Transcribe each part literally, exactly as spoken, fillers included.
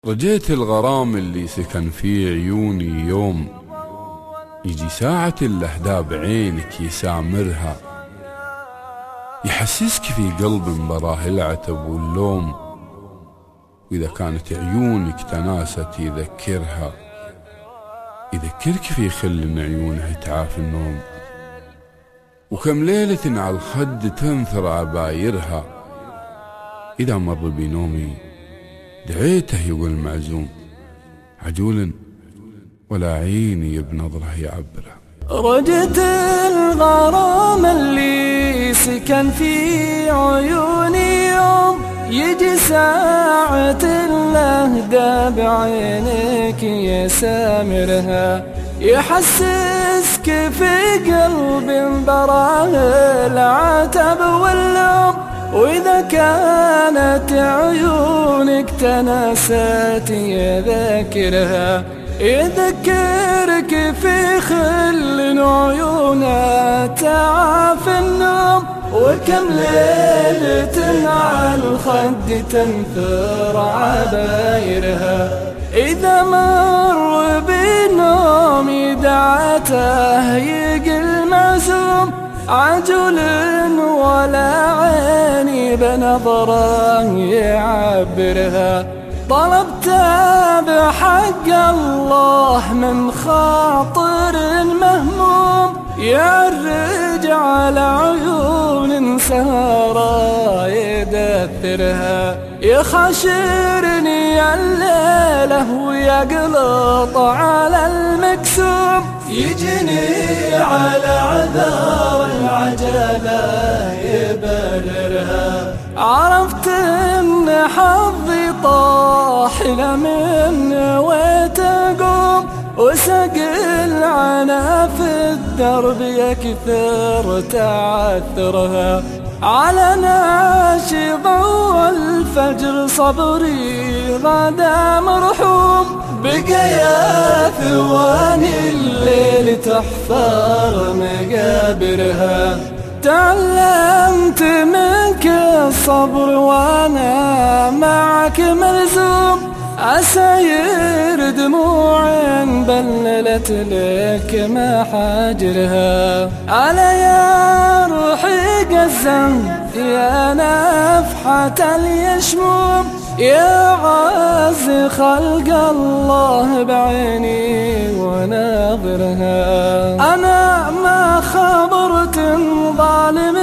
رجيت الغرام اللي سكن في عيوني يوم، يجي ساعة اللهدى بعينك يسامرها، يحسسك في قلب مبراه العتب واللوم، وإذا كانت عيونك تناست يذكرها، يذكرك في خل عيونها تعاف النوم، وكم ليلة على الخد تنثر عبايرها، إذا مر بنومي دعيته يقول معزوم، عجول ولا عيني بنظره يعبره. رجت الغرام اللي سكن في عيوني يوم، يجي ساعة اللهدى بعينك يسامرها، يحسسك في قلب براه العتب واللوم، وإذا كانت عيونك تناست يذكرها، يذكرك في خل عيونها تعاف النوم، وكم ليلة على الخد تنثر عبايرها، إذا مر بنوم دعته يقل معزوم، عجل ولا عيني بنظره يعبرها، طلبته بحق الله من خاطر مهموم، يعرج على عيون سهرة يدثرها، يخشرني الليلة ويقلط على المكسوم، يجني على عذار العجلة يبررها، عرفت ان حظي طاح لمن وتقوم، وسقل عنا في الدرب يكثر تعثرها، على ناشط والفجر صبري غدا مرحوم، بقى يا ثواني الليل تحفر مقابرها، تعلمت منك الصبر وانا معك ملزوم، أساير دموع بللت لك محاجرها، على يا روحي قزم يا نفحة اليشموم، يا عز خلق الله بعيني وناظرها، أنا ما خبرت ظالم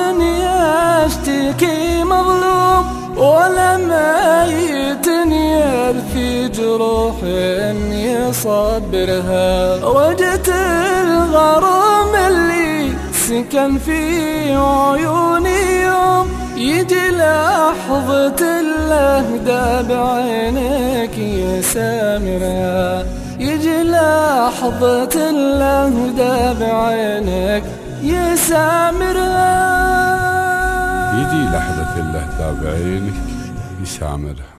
يشتكي مظلوم، ولا ميت يرثي جروح يصبرها، وجت الغرام اللي سكن في عيوني يوم، يجي لحظة اللهدى بعينك يسامرها، يجي لحظة اللهدى بعينك يسامرها، يجي لحظة اللهدى بعينك يسامرها.